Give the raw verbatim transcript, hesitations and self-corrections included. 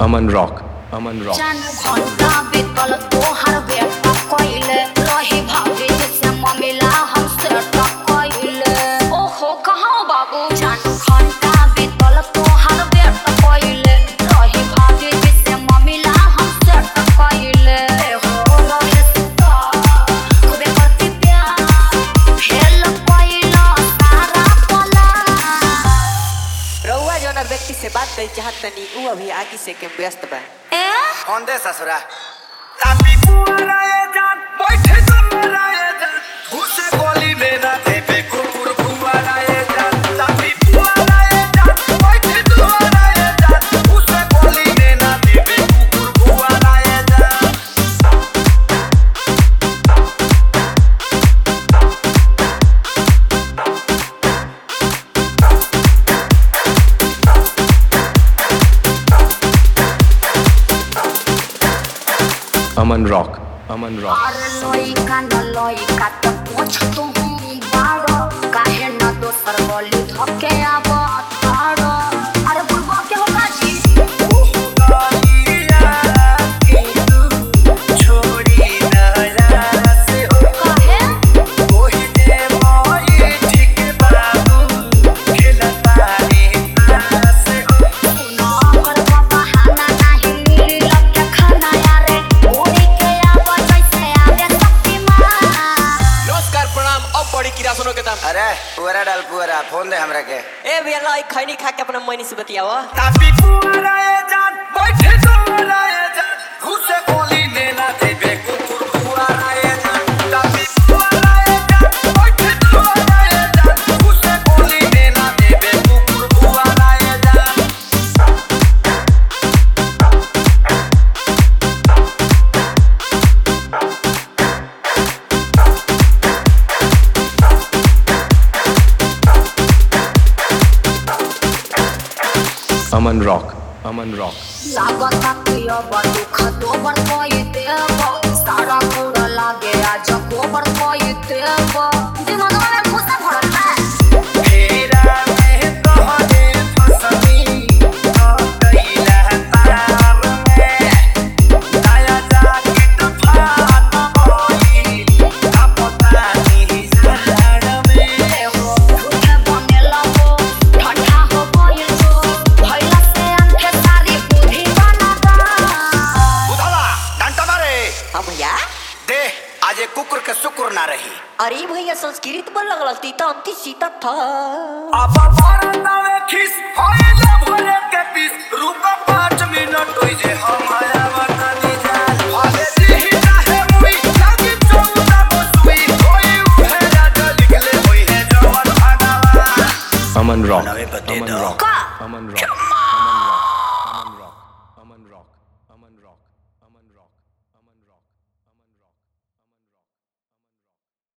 Aman Rock, Aman Rock. व्यक्ति से बात कर चाहत नहीं वो अभी आगे से के व्यस्त बा ए कौन दे ससुरा तापी पुअरा ए जान बैठे तुम्हारा ए जान घुसे गोली में ना देबे कुकुर पुअरा ए जान तापी पुअरा ए जान बैठे तुम्हारा ए जान घुसे गोली में ना देबे कुकुर पुअरा ए जान Aman Rock, Aman Rock. अरे पुअरा डाल पुअरा फोन दे हमरा के ए भैया लाई खैनी खा के अपना मनी से बतियावा तापी पुअरा ए जान बैठे तुम्हारा ए जान घुसे गोली ने ना देबे कुकुर पुअरा ए जान तापी पुअरा ए जान बैठे तुम्हारा ए जान घुसे गोली ने ना देबे कुकुर पुअरा ए जान Aman Rock, Aman Rock. दे आज एक कुकुर के सुकुर ना रही अरे भैया संस्कृत बोल लगल तीता अंति सीता था अब परंदावे खिस होइला भरे के पीस रुक पाँच मिनट होई जे हम आया बतानी जान भाले दिही चाहे मुई लागी चौदा बसुई कोई उहे राजा लिखले होई है जवन भागावा Aman Rock, नवे बते Aman दो Rock, Aman Rock.